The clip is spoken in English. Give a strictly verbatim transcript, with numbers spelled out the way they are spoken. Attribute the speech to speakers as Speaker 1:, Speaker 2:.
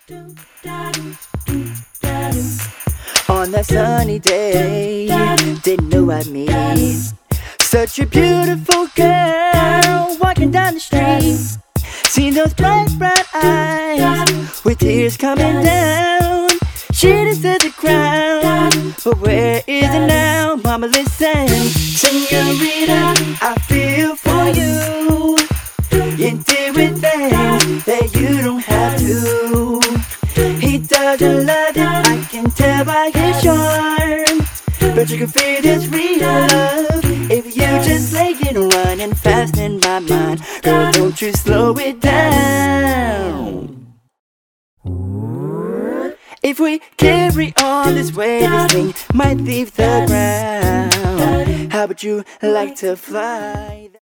Speaker 1: On that sunny day, didn't know I'd meet such a beautiful girl walking down the street. Seen those bright, bright eyes with tears coming down. She deserves the crown, but where is it now? Mama, listen, señorita, I feel for you. You deal with things that you don't have to. He doesn't love you, I can tell by his charm, but you can feel this real love if you just let it run and fast in my mind. Girl, don't you slow it down. If we carry on this way, this thing might leave the ground. How would you like to fly?